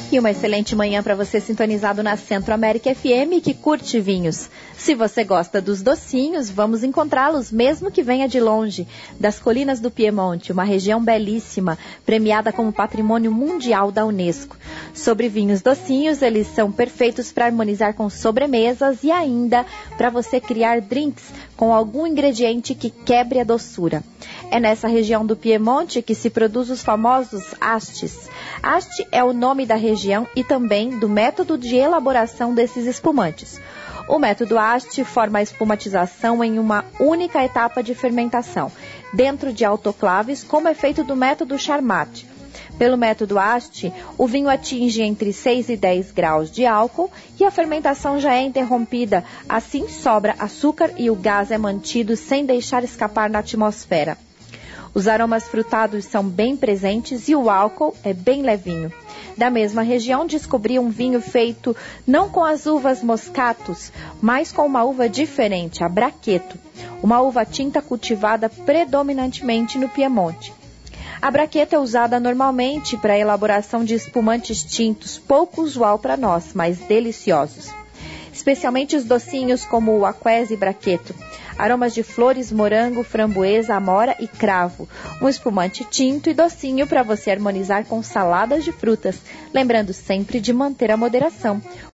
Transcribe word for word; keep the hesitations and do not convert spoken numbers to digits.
E uma excelente manhã para você sintonizado na Centro América F M que curte vinhos. Se você gosta dos docinhos, vamos encontrá-los mesmo que venha de longe, das colinas do Piemonte, uma região belíssima, premiada como Patrimônio Mundial da Unesco. Sobre vinhos docinhos, eles são perfeitos para harmonizar com sobremesas e ainda para você criar drinks com algum ingrediente que quebre a doçura. É nessa região do Piemonte que se produz os famosos Astis. Asti é o nome da região e também do método de elaboração desses espumantes. O método Asti forma a espumatização em uma única etapa de fermentação, dentro de autoclaves, como é feito do método Charmat. Pelo método Asti, o vinho atinge entre seis e dez graus de álcool e a fermentação já é interrompida, assim sobra açúcar e o gás é mantido sem deixar escapar na atmosfera. Os aromas frutados são bem presentes e o álcool é bem levinho. Da mesma região, descobri um vinho feito não com as uvas moscatos, mas com uma uva diferente, a Braqueto, uma uva tinta cultivada predominantemente no Piemonte. A Braqueto é usada normalmente para a elaboração de espumantes tintos, pouco usual para nós, mas deliciosos. Especialmente os docinhos como o Aquese Braqueto. Aromas de flores, morango, framboesa, amora e cravo. Um espumante tinto e docinho para você harmonizar com saladas de frutas. Lembrando sempre de manter a moderação.